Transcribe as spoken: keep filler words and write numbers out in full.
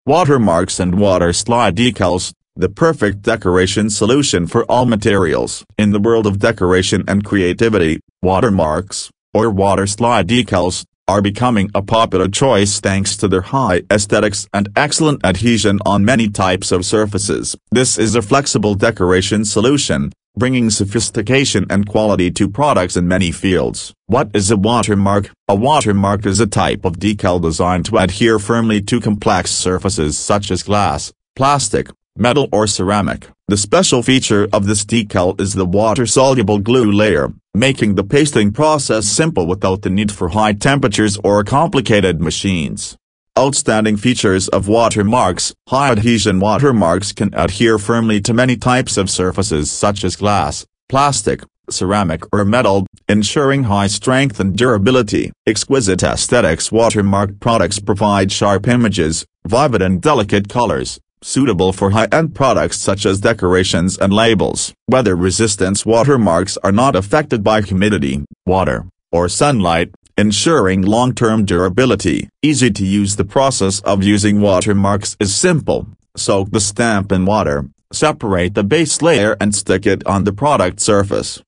Watermarks and water slide decals, the perfect decoration solution for all materials. In the world of decoration and creativity, watermarks, or water slide decals, are becoming a popular choice thanks to their high aesthetics and excellent adhesion on many types of surfaces. This is a flexible decoration solution, bringing sophistication and quality to products in many fields. What is a watermark? A watermark is a type of decal designed to adhere firmly to complex surfaces such as glass, plastic, metal or ceramic. The special feature of this decal is the water-soluble glue layer, making the pasting process simple without the need for high temperatures or complicated machines. Outstanding features of watermarks. High-adhesion watermarks can adhere firmly to many types of surfaces such as glass, plastic, ceramic or metal, ensuring high strength and durability. Exquisite aesthetics. Watermark products provide sharp images, vivid and delicate colors, suitable for high-end products such as decorations and labels. Weather resistance. Watermarks are not affected by humidity, water, or sunlight, ensuring long-term durability. Easy to use. The process of using watermarks is simple. Soak the stamp in water, separate the base layer and stick it on the product surface.